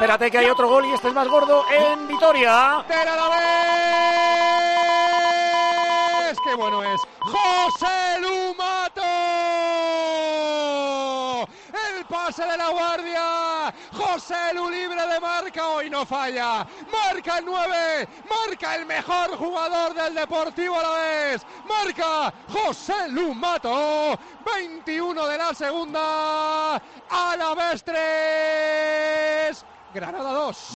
espérate que hay otro gol y este es más gordo en Vitoria. ¡Del Alavés! ¡Qué bueno es! ¡José Lu Mato! ¡El pase de La Guardia! ¡José Lu libre de marca! Hoy no falla. ¡Marca el 9! ¡Marca el mejor jugador del Deportivo Alavés! ¡Marca José Lu Mato! 21 de la segunda. Alavés 3. Granada 2.